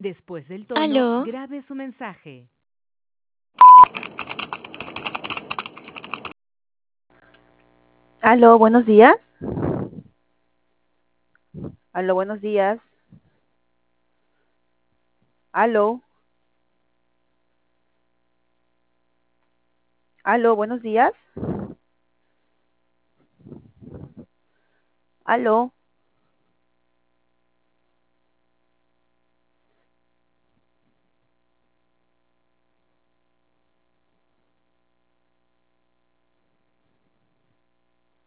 Después del tono, Aló, grabe su mensaje. Aló, buenos días. Aló, buenos días. Aló, aló, buenos días. Aló.